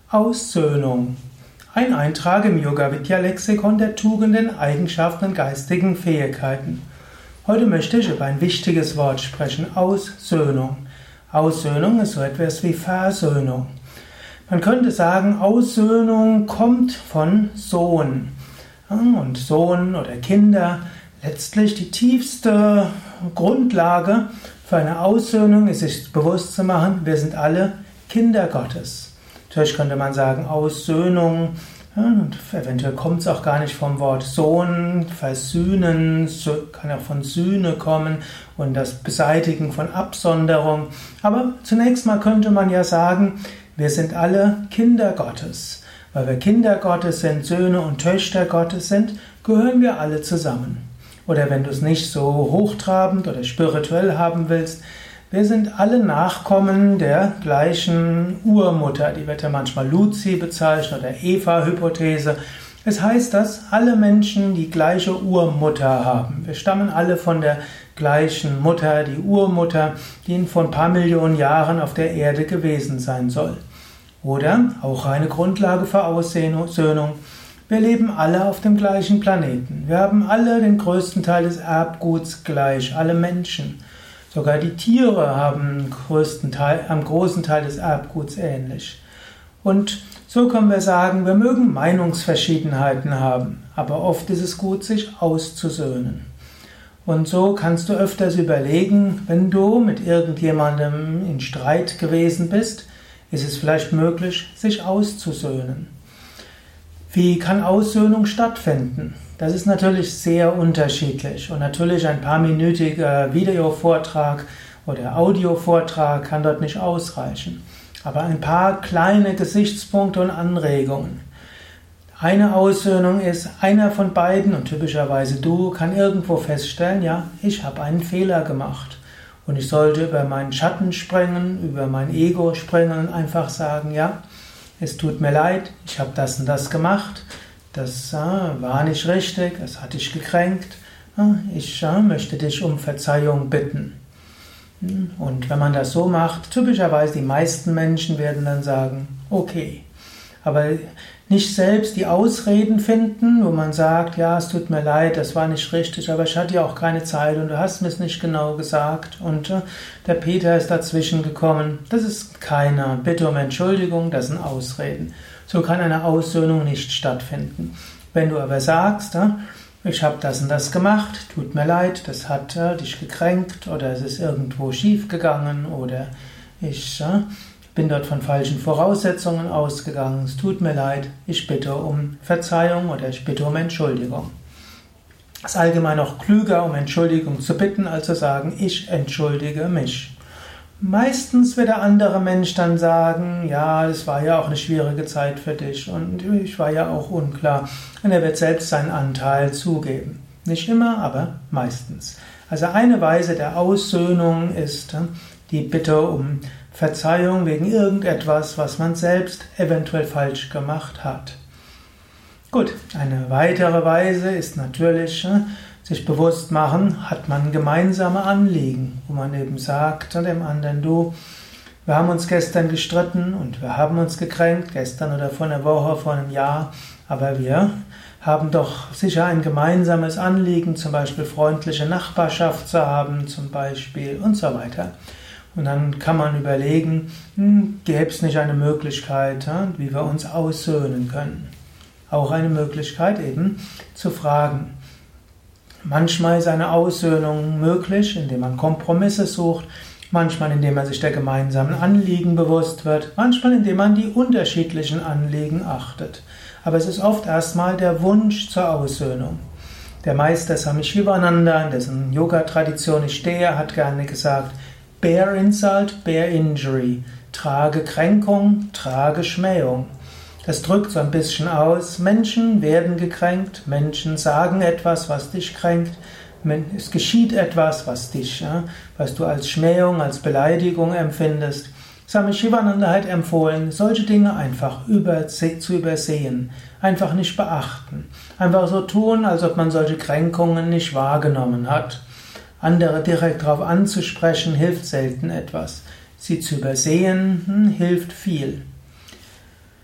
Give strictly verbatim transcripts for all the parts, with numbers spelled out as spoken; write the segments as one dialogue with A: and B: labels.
A: Aussöhnung. Ein Eintrag im Yoga-Vidya-Lexikon der Tugenden, Eigenschaften und geistigen Fähigkeiten. Heute möchte ich über ein wichtiges Wort sprechen: Aussöhnung. Aussöhnung ist so etwas wie Versöhnung. Man könnte sagen, Aussöhnung kommt von Sohn. Und Sohn oder Kinder, letztlich die tiefste Grundlage für eine Aussöhnung ist, sich bewusst zu machen, wir sind alle Kinder Gottes. Natürlich könnte man sagen, Aussöhnung, ja, und eventuell kommt es auch gar nicht vom Wort Sohn, versöhnen, kann auch von Sühne kommen und das Beseitigen von Absonderung. Aber zunächst mal könnte man ja sagen, wir sind alle Kinder Gottes. Weil wir Kinder Gottes sind, Söhne und Töchter Gottes sind, gehören wir alle zusammen. Oder wenn du es nicht so hochtrabend oder spirituell haben willst, wir sind alle Nachkommen der gleichen Urmutter. Die wird ja manchmal Luzi bezeichnet oder Eva-Hypothese. Es heißt, dass alle Menschen die gleiche Urmutter haben. Wir stammen alle von der gleichen Mutter, die Urmutter, die vor ein paar Millionen Jahren auf der Erde gewesen sein soll. Oder, auch eine Grundlage für Aussöhnung, wir leben alle auf dem gleichen Planeten. Wir haben alle den größten Teil des Erbguts gleich, alle Menschen. Sogar die Tiere haben den größten Teil, am großen Teil des Erbguts ähnlich. Und so können wir sagen, wir mögen Meinungsverschiedenheiten haben, aber oft ist es gut, sich auszusöhnen. Und so kannst du öfters überlegen, wenn du mit irgendjemandem in Streit gewesen bist, ist es vielleicht möglich, sich auszusöhnen. Wie kann Aussöhnung stattfinden? Das ist natürlich sehr unterschiedlich und natürlich ein paarminütiger Videovortrag oder Audiovortrag kann dort nicht ausreichen. Aber ein paar kleine Gesichtspunkte und Anregungen. Eine Aussöhnung ist, einer von beiden, und typischerweise du, kann irgendwo feststellen, ja, ich habe einen Fehler gemacht. Und ich sollte über meinen Schatten springen, über mein Ego springen und einfach sagen, ja, es tut mir leid, ich habe das und das gemacht. Das äh, war nicht richtig, es hat dich gekränkt. Ich äh, möchte dich um Verzeihung bitten. Und wenn man das so macht, typischerweise die meisten Menschen werden dann sagen, okay. Aber nicht selbst die Ausreden finden, wo man sagt, ja, es tut mir leid, das war nicht richtig, aber ich hatte ja auch keine Zeit und du hast mir es nicht genau gesagt und äh, der Peter ist dazwischen gekommen. Das ist keine Bitte um Entschuldigung, das sind Ausreden. So kann eine Aussöhnung nicht stattfinden. Wenn du aber sagst, äh, ich habe das und das gemacht, tut mir leid, das hat äh, dich gekränkt oder es ist irgendwo schief gegangen oder ich äh, bin dort von falschen Voraussetzungen ausgegangen, es tut mir leid, ich bitte um Verzeihung oder ich bitte um Entschuldigung. Es ist allgemein auch klüger, um Entschuldigung zu bitten, als zu sagen, ich entschuldige mich. Meistens wird der andere Mensch dann sagen, ja, es war ja auch eine schwierige Zeit für dich und ich war ja auch unklar. Und er wird selbst seinen Anteil zugeben. Nicht immer, aber meistens. Also eine Weise der Aussöhnung ist die Bitte um Verzeihung wegen irgendetwas, was man selbst eventuell falsch gemacht hat. Gut, eine weitere Weise ist natürlich, sich bewusst machen, hat man gemeinsame Anliegen, wo man eben sagt zu dem anderen, du, wir haben uns gestern gestritten und wir haben uns gekränkt, gestern oder vor einer Woche, vor einem Jahr, aber wir haben doch sicher ein gemeinsames Anliegen, zum Beispiel freundliche Nachbarschaft zu haben, zum Beispiel und so weiter. Und dann kann man überlegen, hm, gäbe es nicht eine Möglichkeit, wie wir uns aussöhnen können. Auch eine Möglichkeit eben zu fragen. Manchmal ist eine Aussöhnung möglich, indem man Kompromisse sucht, manchmal indem man sich der gemeinsamen Anliegen bewusst wird, manchmal indem man die unterschiedlichen Anliegen achtet. Aber es ist oft erstmal der Wunsch zur Aussöhnung. Der Meister Swami Shivananda, in dessen Yoga-Tradition ich stehe, hat gerne gesagt, Bear insult, bear injury. Trage Kränkung, trage Schmähung. Das drückt so ein bisschen aus, Menschen werden gekränkt, Menschen sagen etwas, was dich kränkt, es geschieht etwas, was dich, was du als Schmähung, als Beleidigung empfindest. Swami Shivananda hat empfohlen, solche Dinge einfach über, zu übersehen, einfach nicht beachten, einfach so tun, als ob man solche Kränkungen nicht wahrgenommen hat. Andere direkt darauf anzusprechen, hilft selten etwas. Sie zu übersehen, hm, hilft viel.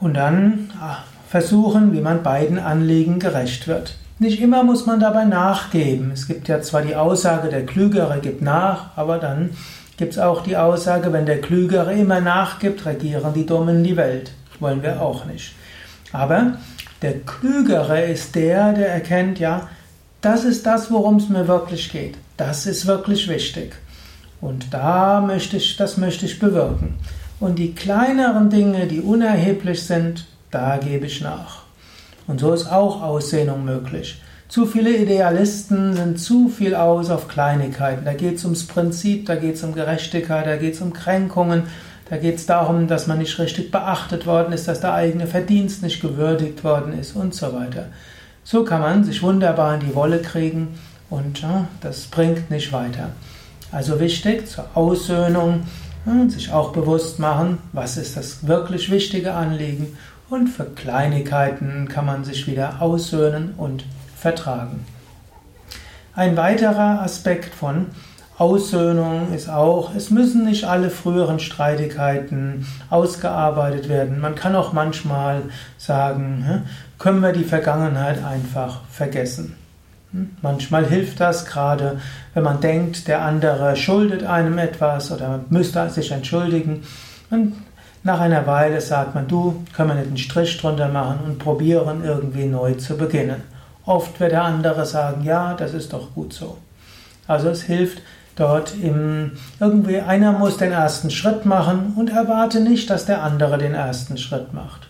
A: Und dann versuchen, wie man beiden Anliegen gerecht wird. Nicht immer muss man dabei nachgeben. Es gibt ja zwar die Aussage, der Klügere gibt nach, aber dann gibt es auch die Aussage, wenn der Klügere immer nachgibt, regieren die Dummen die Welt. Wollen wir auch nicht. Aber der Klügere ist der, der erkennt, ja, das ist das, worum es mir wirklich geht. Das ist wirklich wichtig. Und da möchte ich, das möchte ich bewirken. Und die kleineren Dinge, die unerheblich sind, da gebe ich nach. Und so ist auch Aussehnung möglich. Zu viele Idealisten sind zu viel aus auf Kleinigkeiten. Da geht es ums Prinzip, da geht es um Gerechtigkeit, da geht es um Kränkungen, da geht es darum, dass man nicht richtig beachtet worden ist, dass der eigene Verdienst nicht gewürdigt worden ist und so weiter. So kann man sich wunderbar in die Wolle kriegen und ja, das bringt nicht weiter. Also wichtig zur Aussöhnung, ja, sich auch bewusst machen, was ist das wirklich wichtige Anliegen, und für Kleinigkeiten kann man sich wieder aussöhnen und vertragen. Ein weiterer Aspekt von Aussöhnung ist auch, es müssen nicht alle früheren Streitigkeiten ausgearbeitet werden. Man kann auch manchmal sagen, können wir die Vergangenheit einfach vergessen. Manchmal hilft das, gerade wenn man denkt, der andere schuldet einem etwas oder man müsste sich entschuldigen. Und nach einer Weile sagt man, du, können wir nicht einen Strich drunter machen und probieren, irgendwie neu zu beginnen. Oft wird der andere sagen, ja, das ist doch gut so. Also es hilft dort im, irgendwie, einer muss den ersten Schritt machen und erwarte nicht, dass der andere den ersten Schritt macht.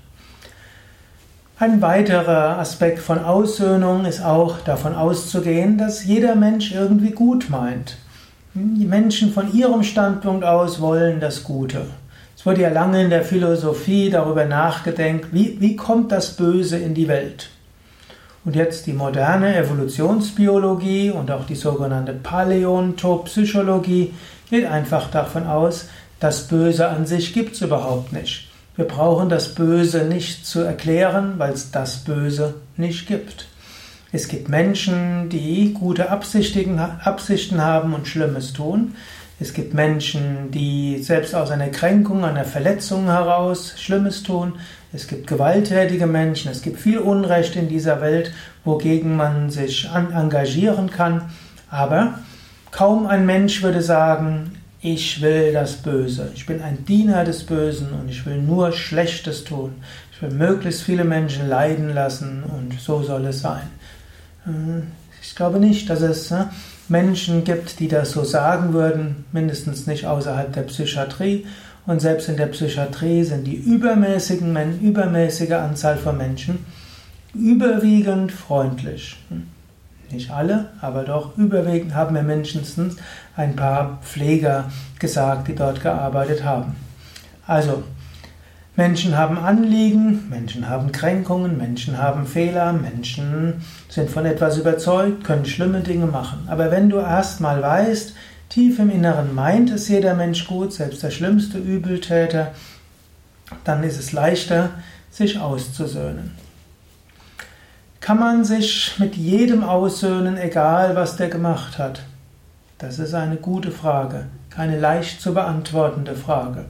A: Ein weiterer Aspekt von Aussöhnung ist auch davon auszugehen, dass jeder Mensch irgendwie gut meint. Die Menschen von ihrem Standpunkt aus wollen das Gute. Es wurde ja lange in der Philosophie darüber nachgedacht, wie, wie kommt das Böse in die Welt? Und jetzt die moderne Evolutionsbiologie und auch die sogenannte Paläontopsychologie geht einfach davon aus, das Böse an sich gibt es überhaupt nicht. Wir brauchen das Böse nicht zu erklären, weil es das Böse nicht gibt. Es gibt Menschen, die gute Absichten haben und Schlimmes tun. Es gibt Menschen, die selbst aus einer Kränkung, einer Verletzung heraus Schlimmes tun. Es gibt gewalttätige Menschen. Es gibt viel Unrecht in dieser Welt, wogegen man sich engagieren kann. Aber kaum ein Mensch würde sagen, ich will das Böse. Ich bin ein Diener des Bösen und ich will nur Schlechtes tun. Ich will möglichst viele Menschen leiden lassen und so soll es sein. Ich glaube nicht, dass es Menschen gibt, die das so sagen würden, mindestens nicht außerhalb der Psychiatrie. Und selbst in der Psychiatrie sind die übermäßigen, übermäßige Anzahl von Menschen überwiegend freundlich. Nicht alle, aber doch überwiegend haben mir mindestens ein paar Pfleger gesagt, die dort gearbeitet haben. Also, Menschen haben Anliegen, Menschen haben Kränkungen, Menschen haben Fehler, Menschen sind von etwas überzeugt, können schlimme Dinge machen. Aber wenn du erstmal weißt, tief im Inneren meint es jeder Mensch gut, selbst der schlimmste Übeltäter, dann ist es leichter, sich auszusöhnen. Kann man sich mit jedem aussöhnen, egal was der gemacht hat? Das ist eine gute Frage, keine leicht zu beantwortende Frage.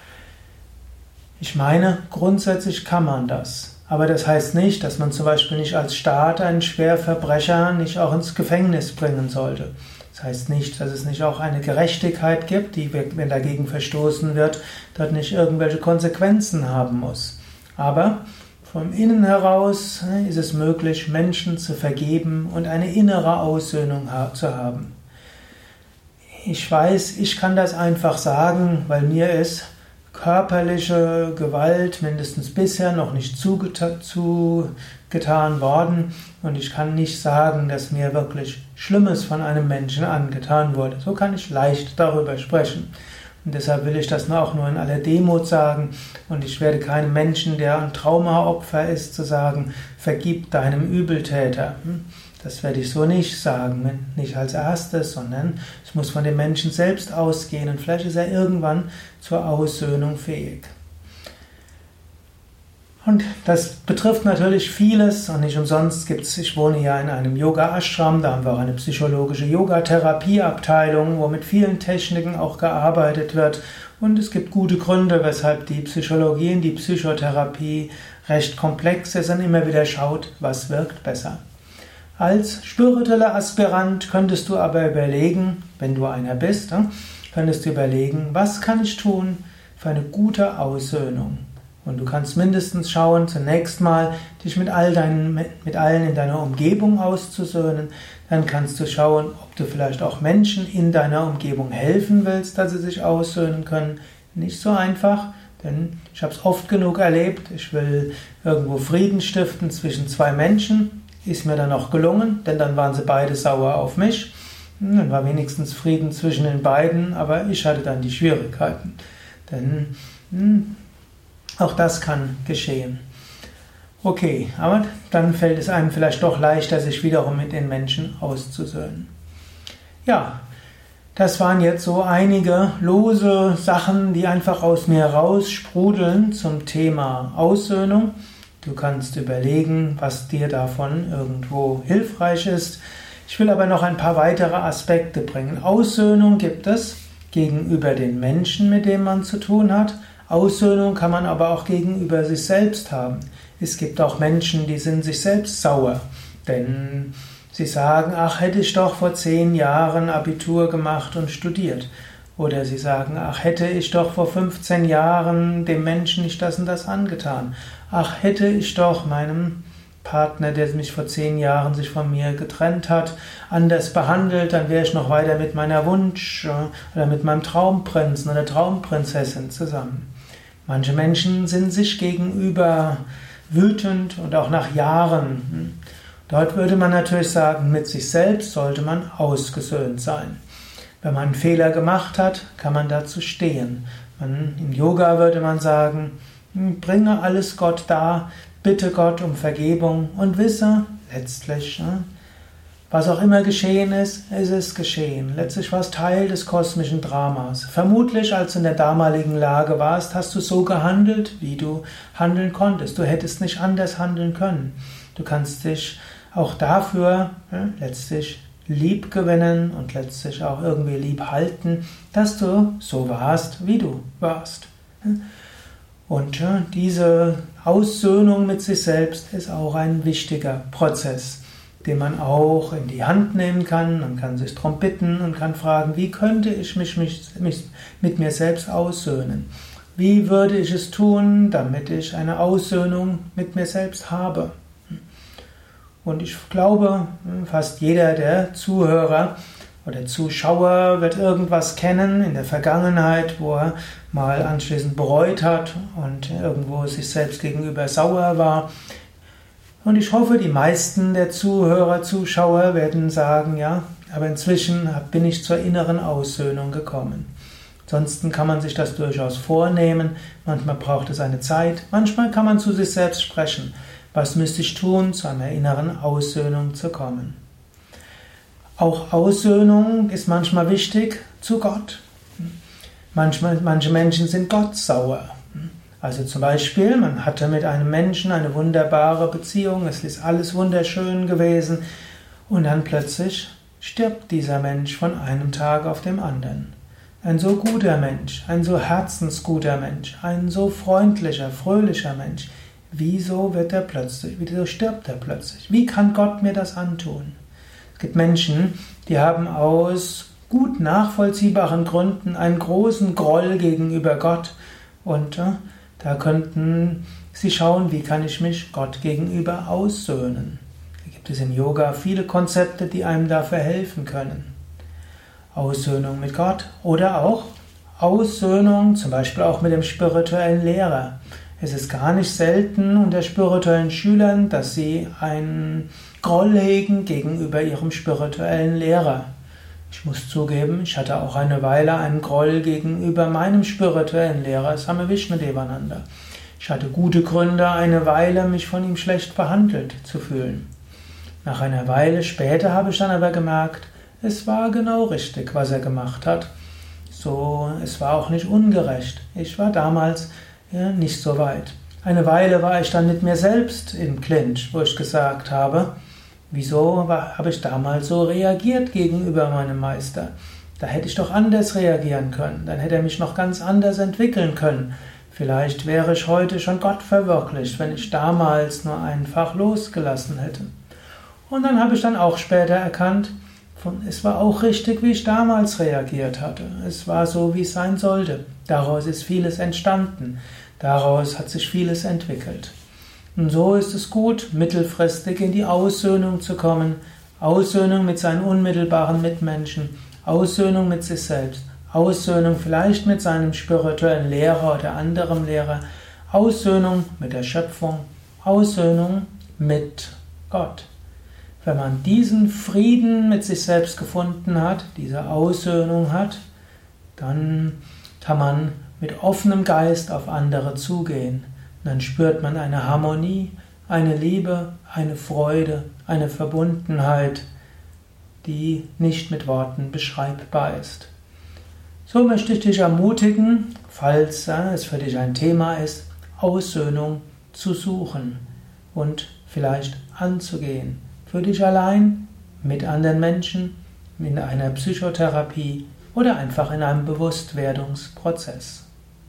A: Ich meine, grundsätzlich kann man das. Aber das heißt nicht, dass man zum Beispiel nicht als Staat einen Schwerverbrecher nicht auch ins Gefängnis bringen sollte. Das heißt nicht, dass es nicht auch eine Gerechtigkeit gibt, die, wenn dagegen verstoßen wird, dort nicht irgendwelche Konsequenzen haben muss. Aber vom Innen heraus ist es möglich, Menschen zu vergeben und eine innere Aussöhnung zu haben. Ich weiß, ich kann das einfach sagen, weil mir ist körperliche Gewalt mindestens bisher noch nicht zugetan worden und ich kann nicht sagen, dass mir wirklich Schlimmes von einem Menschen angetan wurde. So kann ich leicht darüber sprechen. Und deshalb will ich das auch nur in aller Demut sagen und ich werde keinem Menschen, der ein Traumaopfer ist, zu sagen, vergib deinem Übeltäter. Das werde ich so nicht sagen, nicht als erstes, sondern es muss von dem Menschen selbst ausgehen und vielleicht ist er irgendwann zur Aussöhnung fähig. Und das betrifft natürlich vieles und nicht umsonst gibt's, ich wohne ja in einem Yoga-Ashram, da haben wir auch eine psychologische Yoga-Therapie-Abteilung, wo mit vielen Techniken auch gearbeitet wird. Und es gibt gute Gründe, weshalb die Psychologie und die Psychotherapie recht komplex ist und immer wieder schaut, was wirkt besser. Als spiritueller Aspirant könntest du aber überlegen, wenn du einer bist, könntest du überlegen, was kann ich tun für eine gute Aussöhnung? Und du kannst mindestens schauen, zunächst mal dich mit all deinen, mit allen in deiner Umgebung auszusöhnen. Dann kannst du schauen, ob du vielleicht auch Menschen in deiner Umgebung helfen willst, dass sie sich aussöhnen können. Nicht so einfach, denn ich habe es oft genug erlebt. Ich will irgendwo Frieden stiften zwischen zwei Menschen. Ist mir dann auch gelungen, denn dann waren sie beide sauer auf mich. Dann war wenigstens Frieden zwischen den beiden, aber ich hatte dann die Schwierigkeiten. Denn hm, auch das kann geschehen. Okay, aber dann fällt es einem vielleicht doch leichter, sich wiederum mit den Menschen auszusöhnen. Ja, das waren jetzt so einige lose Sachen, die einfach aus mir raussprudeln zum Thema Aussöhnung. Du kannst überlegen, was dir davon irgendwo hilfreich ist. Ich will aber noch ein paar weitere Aspekte bringen. Aussöhnung gibt es gegenüber den Menschen, mit denen man zu tun hat. Aussöhnung kann man aber auch gegenüber sich selbst haben. Es gibt auch Menschen, die sind sich selbst sauer, denn sie sagen, ach, hätte ich doch vor zehn Jahren Abitur gemacht und studiert. Oder sie sagen, ach, hätte ich doch vor fünfzehn Jahren dem Menschen nicht das und das angetan. Ach, hätte ich doch meinem Partner, der mich vor zehn Jahren sich von mir getrennt hat, anders behandelt, dann wäre ich noch weiter mit meiner Wunsch- oder mit meinem Traumprinzen oder Traumprinzessin zusammen. Manche Menschen sind sich gegenüber wütend und auch nach Jahren. Dort würde man natürlich sagen, mit sich selbst sollte man ausgesöhnt sein. Wenn man einen Fehler gemacht hat, kann man dazu stehen. Man, im Yoga würde man sagen, bringe alles Gott dar, bitte Gott um Vergebung und wisse letztlich, was auch immer geschehen ist, es ist geschehen. Letztlich war es Teil des kosmischen Dramas. Vermutlich, als du in der damaligen Lage warst, hast du so gehandelt, wie du handeln konntest. Du hättest nicht anders handeln können. Du kannst dich auch dafür ja, letztlich lieb gewinnen und letztlich auch irgendwie lieb halten, dass du so warst, wie du warst. Und ja, diese Aussöhnung mit sich selbst ist auch ein wichtiger Prozess, den man auch in die Hand nehmen kann. Man kann sich darum bitten und kann fragen, wie könnte ich mich, mich, mich mit mir selbst aussöhnen? Wie würde ich es tun, damit ich eine Aussöhnung mit mir selbst habe? Und ich glaube, fast jeder der Zuhörer oder Zuschauer wird irgendwas kennen in der Vergangenheit, wo er mal anschließend bereut hat und irgendwo sich selbst gegenüber sauer war. Und ich hoffe, die meisten der Zuhörer, Zuschauer werden sagen, ja, aber inzwischen bin ich zur inneren Aussöhnung gekommen. Ansonsten kann man sich das durchaus vornehmen. Manchmal braucht es eine Zeit. Manchmal kann man zu sich selbst sprechen. Was müsste ich tun, zu einer inneren Aussöhnung zu kommen? Auch Aussöhnung ist manchmal wichtig zu Gott. Manchmal, manche Menschen sind Gott sauer. Also zum Beispiel, man hatte mit einem Menschen eine wunderbare Beziehung, es ist alles wunderschön gewesen und dann plötzlich stirbt dieser Mensch von einem Tag auf den anderen. Ein so guter Mensch, ein so herzensguter Mensch, ein so freundlicher, fröhlicher Mensch. Wieso wird er plötzlich, wieso stirbt er plötzlich? Wie kann Gott mir das antun? Es gibt Menschen, die haben aus gut nachvollziehbaren Gründen einen großen Groll gegenüber Gott und äh, da könnten sie schauen, wie kann ich mich Gott gegenüber aussöhnen. Da gibt es im Yoga viele Konzepte, die einem dafür helfen können. Aussöhnung mit Gott oder auch Aussöhnung, zum Beispiel auch mit dem spirituellen Lehrer. Es ist gar nicht selten unter spirituellen Schülern, dass sie einen Groll hegen gegenüber ihrem spirituellen Lehrer. Ich muss zugeben, ich hatte auch eine Weile einen Groll gegenüber meinem spirituellen Lehrer, Swami Vishnudevananda. Ich hatte gute Gründe, eine Weile mich von ihm schlecht behandelt zu fühlen. Nach einer Weile später habe ich dann aber gemerkt, es war genau richtig, was er gemacht hat. So, es war auch nicht ungerecht. Ich war damals ja, nicht so weit. Eine Weile war ich dann mit mir selbst im Clinch, wo ich gesagt habe, wieso war, habe ich damals so reagiert gegenüber meinem Meister? Da hätte ich doch anders reagieren können, dann hätte er mich noch ganz anders entwickeln können. Vielleicht wäre ich heute schon Gott verwirklicht, wenn ich damals nur einfach losgelassen hätte. Und dann habe ich dann auch später erkannt, es war auch richtig, wie ich damals reagiert hatte. Es war so, wie es sein sollte. Daraus ist vieles entstanden. Daraus hat sich vieles entwickelt. Und so ist es gut, mittelfristig in die Aussöhnung zu kommen. Aussöhnung mit seinen unmittelbaren Mitmenschen. Aussöhnung mit sich selbst. Aussöhnung vielleicht mit seinem spirituellen Lehrer oder anderem Lehrer. Aussöhnung mit der Schöpfung. Aussöhnung mit Gott. Wenn man diesen Frieden mit sich selbst gefunden hat, diese Aussöhnung hat, dann kann man mit offenem Geist auf andere zugehen. Und dann spürt man eine Harmonie, eine Liebe, eine Freude, eine Verbundenheit, die nicht mit Worten beschreibbar ist. So möchte ich dich ermutigen, falls äh, es für dich ein Thema ist, Aussöhnung zu suchen und vielleicht anzugehen. Für dich allein, mit anderen Menschen, in einer Psychotherapie oder einfach in einem Bewusstwerdungsprozess.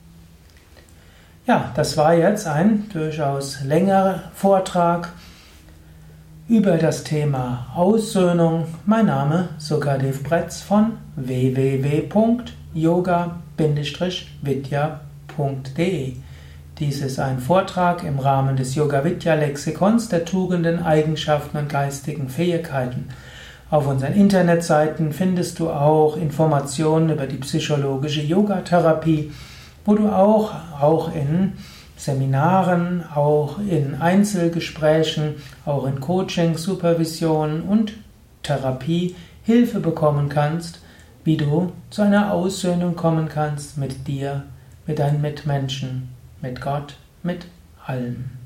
A: Ja, das war jetzt ein durchaus längerer Vortrag über das Thema Aussöhnung. Mein Name Sukadev Bretz von w w w punkt yoga Bindestrich vidya punkt de. Dies ist ein Vortrag im Rahmen des Yoga-Vidya-Lexikons der Tugenden, Eigenschaften und geistigen Fähigkeiten. Auf unseren Internetseiten findest du auch Informationen über die psychologische Yogatherapie, wo du auch, auch in Seminaren, auch in Einzelgesprächen, auch in Coaching, Supervision und Therapie Hilfe bekommen kannst, wie du zu einer Aussöhnung kommen kannst mit dir, mit deinen Mitmenschen, mit Gott, mit allem.